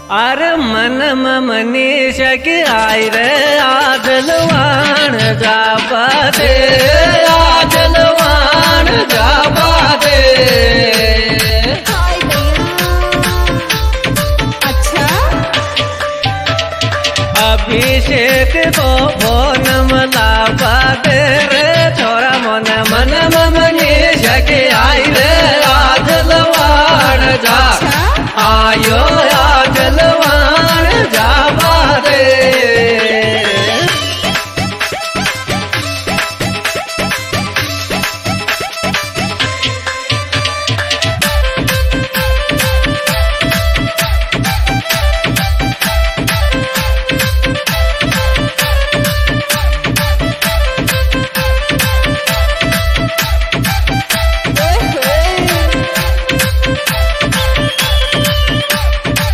अरे मन मनीष की आई रे आजलवान जाबा दे, आजलवान जाबा दे। अच्छा अभिषेक को फोन लाबा दे रे छोरा मन मन मनीष की आई रे आजलवान जा आयो